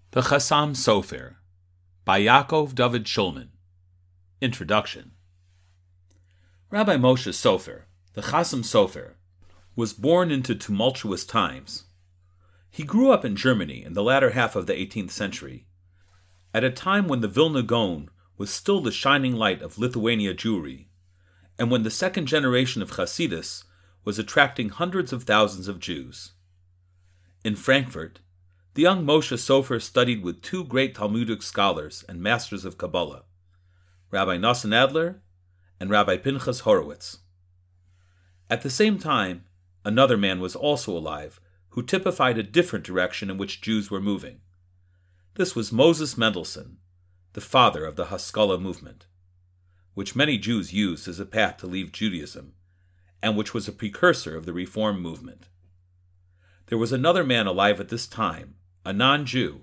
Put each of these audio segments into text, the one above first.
The Chassam Sofer by Yaakov David Shulman. Introduction. Rabbi Moshe Sofer, the Chassam Sofer, was born into tumultuous times. He grew up in Germany in the latter half of the 18th century, at a time when the Vilna Gaon was still the shining light of Lithuania Jewry, and when the second generation of Hasidus was attracting hundreds of thousands of Jews. In Frankfurt, the young Moshe Sofer studied with two great Talmudic scholars and masters of Kabbalah, Rabbi Nosson Adler and Rabbi Pinchas Horowitz. At the same time, another man was also alive who typified a different direction in which Jews were moving. This was Moses Mendelssohn, the father of the Haskalah movement, which many Jews used as a path to leave Judaism, and which was a precursor of the Reform movement. There was another man alive at this time, a non-Jew,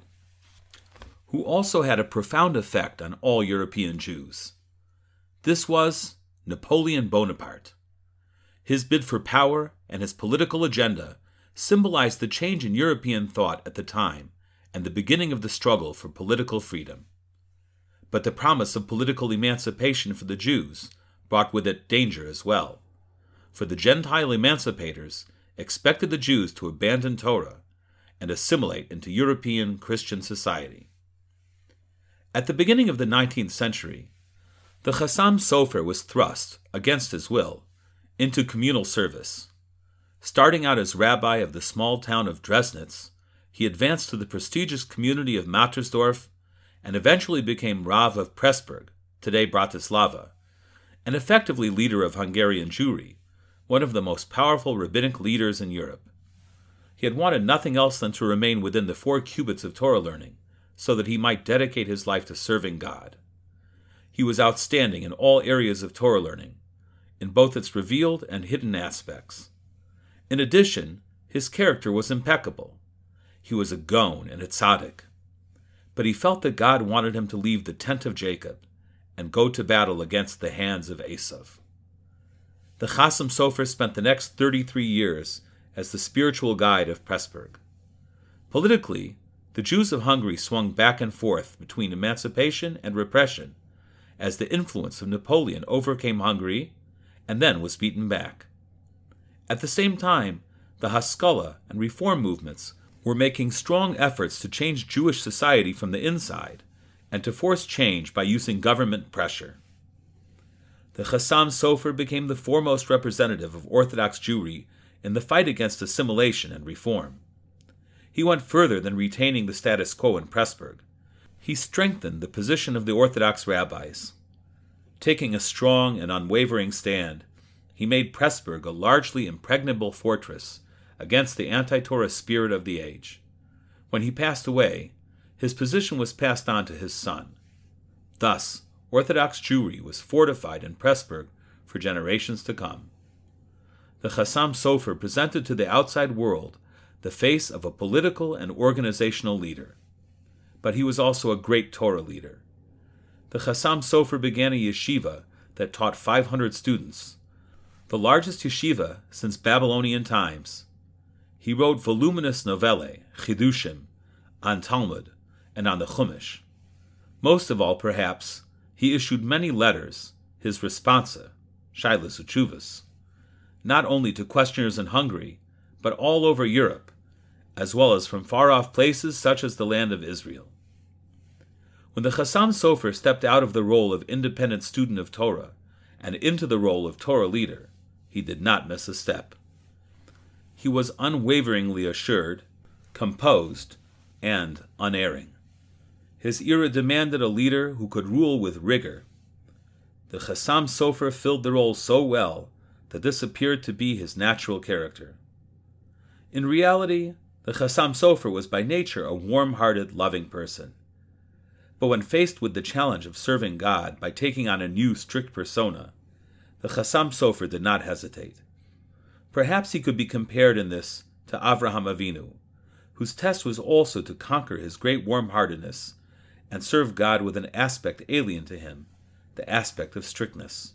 who also had a profound effect on all European Jews. This was Napoleon Bonaparte. His bid for power and his political agenda symbolized the change in European thought at the time and the beginning of the struggle for political freedom. But the promise of political emancipation for the Jews brought with it danger as well, for the Gentile emancipators expected the Jews to abandon Torah and assimilate into European Christian society. At the beginning of the 19th century, the Chassam Sofer was thrust, against his will, into communal service. Starting out as rabbi of the small town of Dresnitz, he advanced to the prestigious community of Mattersdorf and eventually became Rav of Pressburg, today Bratislava, and effectively leader of Hungarian Jewry, one of the most powerful rabbinic leaders in Europe. He had wanted nothing else than to remain within the 4 cubits of Torah learning, so that he might dedicate his life to serving God. He was outstanding in all areas of Torah learning, in both its revealed and hidden aspects. In addition, his character was impeccable. He was a Gaon and a tzaddik. But he felt that God wanted him to leave the tent of Jacob and go to battle against the hands of Esav. The Chassam Sofer spent the next 33 years as the spiritual guide of Pressburg. Politically, the Jews of Hungary swung back and forth between emancipation and repression as the influence of Napoleon overcame Hungary and then was beaten back. At the same time, the Haskalah and Reform movements were making strong efforts to change Jewish society from the inside and to force change by using government pressure. The Chassam Sofer became the foremost representative of Orthodox Jewry in the fight against assimilation and reform. He went further than retaining the status quo in Pressburg. He strengthened the position of the Orthodox rabbis. Taking a strong and unwavering stand, he made Pressburg a largely impregnable fortress against the anti-Torah spirit of the age. When he passed away, his position was passed on to his son. Thus, Orthodox Jewry was fortified in Pressburg for generations to come. The Chassam Sofer presented to the outside world the face of a political and organizational leader. But he was also a great Torah leader. The Chassam Sofer began a yeshiva that taught 500 students, the largest yeshiva since Babylonian times. He wrote voluminous novellae, chidushim, on Talmud and on the Chumash. Most of all, perhaps, he issued many letters, his responsa, Shailas Uchuvas, not only to questioners in Hungary, but all over Europe, as well as from far-off places such as the land of Israel. When the Chassam Sofer stepped out of the role of independent student of Torah and into the role of Torah leader, he did not miss a step. He was unwaveringly assured, composed, and unerring. His era demanded a leader who could rule with rigor. The Chassam Sofer filled the role so well that this appeared to be his natural character. In reality, the Chassam Sofer was by nature a warm-hearted, loving person. But when faced with the challenge of serving God by taking on a new strict persona, the Chassam Sofer did not hesitate. Perhaps he could be compared in this to Avraham Avinu, whose test was also to conquer his great warm-heartedness and serve God with an aspect alien to him, the aspect of strictness.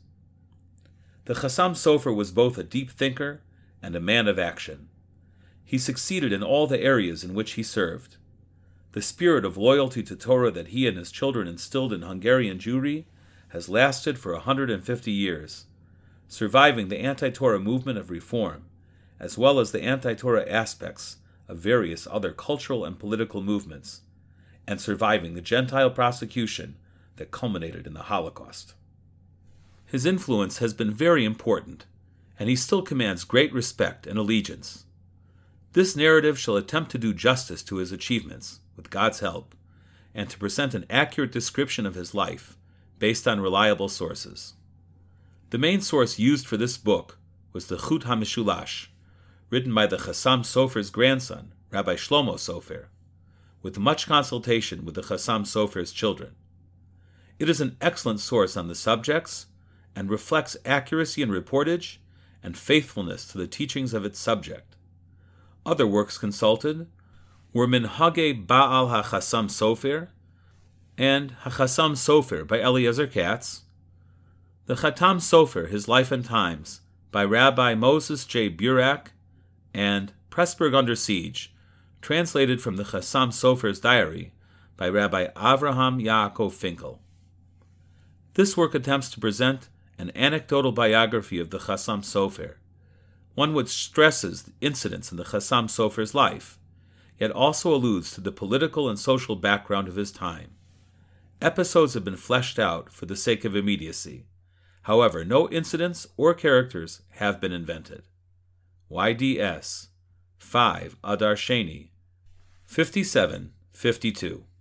The Chassam Sofer was both a deep thinker and a man of action. He succeeded in all the areas in which he served. The spirit of loyalty to Torah that he and his children instilled in Hungarian Jewry has lasted for 150 years, surviving the anti-Torah movement of reform, as well as the anti-Torah aspects of various other cultural and political movements, and surviving the Gentile prosecution that culminated in the Holocaust. His influence has been very important, and he still commands great respect and allegiance. This narrative shall attempt to do justice to his achievements, with God's help, and to present an accurate description of his life, based on reliable sources. The main source used for this book was the Chut HaMishulash, written by the Chassam Sofer's grandson, Rabbi Shlomo Sofer, with much consultation with the Chassam Sofer's children. It is an excellent source on the subjects, and reflects accuracy in reportage and faithfulness to the teachings of its subject. Other works consulted were Minhage Baal HaChassam Sofer and HaChassam Sofer by Eliezer Katz, the Chatam Sofer, His Life and Times by Rabbi Moses J. Burak, and Pressburg Under Siege, translated from the Chassam Sofer's diary by Rabbi Avraham Yaakov Finkel. This work attempts to present an anecdotal biography of the Chassam Sofer, one which stresses incidents in the Chassam Sofer's life, yet also alludes to the political and social background of his time. Episodes have been fleshed out for the sake of immediacy. However, no incidents or characters have been invented. YDS 5 Adar Sheni 5752